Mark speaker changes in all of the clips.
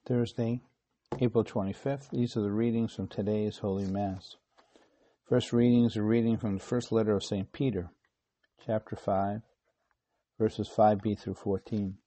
Speaker 1: Thursday, April 25th. These are the readings from today's Holy Mass. First reading is a reading from the first letter of St. Peter, chapter 5, verses 5b through 14.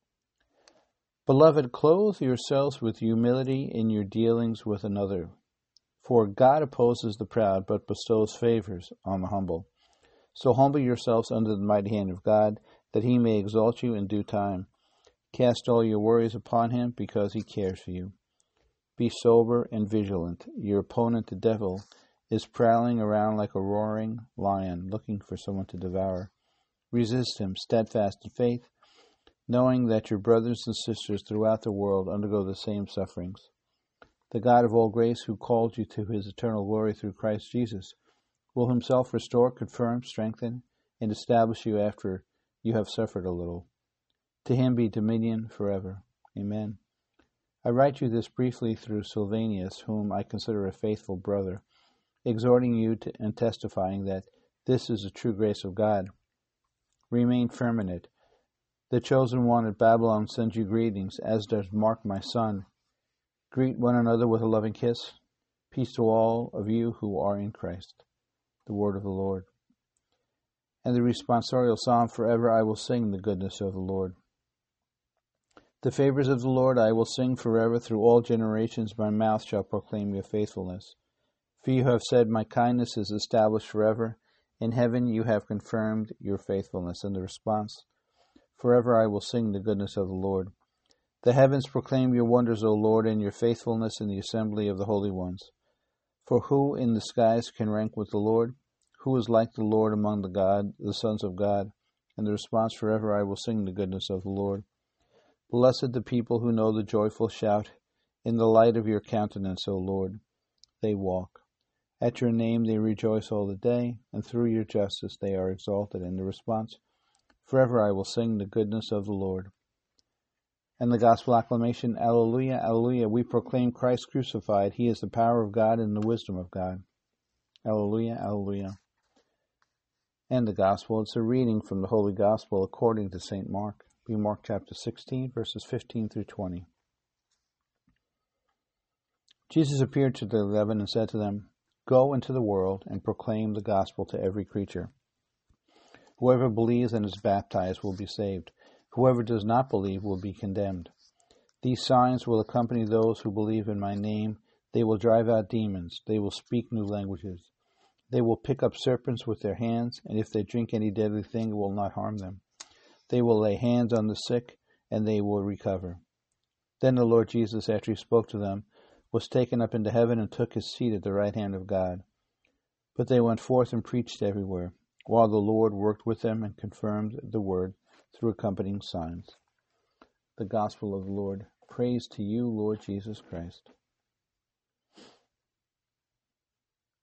Speaker 1: Beloved, clothe yourselves with humility in your dealings with another. For God opposes the proud, but bestows favors on the humble. So humble yourselves under the mighty hand of God, that he may exalt you in due time. Cast all your worries upon him, because he cares for you. Be sober and vigilant. Your opponent, the devil, is prowling around like a roaring lion, looking for someone to devour. Resist him, steadfast in faith, knowing that your brothers and sisters throughout the world undergo the same sufferings. The God of all grace, who called you to his eternal glory through Christ Jesus, will himself restore, confirm, strengthen, and establish you after you have suffered a little. To him be dominion forever. Amen. I write you this briefly through Silvanus, whom I consider a faithful brother, exhorting you and testifying that this is the true grace of God. Remain firm in it. The chosen one at Babylon sends you greetings, as does Mark, my son. Greet one another with a loving kiss. Peace to all of you who are in Christ. The word of the Lord. And the responsorial psalm, forever I will sing the goodness of the Lord. The favors of the Lord I will sing forever. Through all generations my mouth shall proclaim your faithfulness. For you have said, my kindness is established forever. In heaven you have confirmed your faithfulness. And the response, forever I will sing the goodness of the Lord. The heavens proclaim your wonders, O Lord, and your faithfulness in the assembly of the holy ones. For who in the skies can rank with the Lord? Who is like the Lord among the sons of God? And the response, forever I will sing the goodness of the Lord. Blessed the people who know the joyful shout. In the light of your countenance, O Lord, they walk. At your name they rejoice all the day, and through your justice they are exalted. And the response, forever I will sing the goodness of the Lord. And the gospel acclamation, Alleluia, Alleluia, we proclaim Christ crucified. He is the power of God and the wisdom of God. Alleluia, Alleluia. And the gospel, it's a reading from the Holy Gospel according to St. Mark. Be Mark chapter 16, verses 15 through 20. Jesus appeared to the 11 and said to them, Go into the world and proclaim the gospel to every creature. Whoever believes and is baptized will be saved. Whoever does not believe will be condemned. These signs will accompany those who believe in my name. They will drive out demons. They will speak new languages. They will pick up serpents with their hands, and if they drink any deadly thing, it will not harm them. They will lay hands on the sick, and they will recover. Then the Lord Jesus, after he spoke to them, was taken up into heaven and took his seat at the right hand of God. But they went forth and preached everywhere, while the Lord worked with them and confirmed the word through accompanying signs. The Gospel of the Lord. Praise to you, Lord Jesus Christ.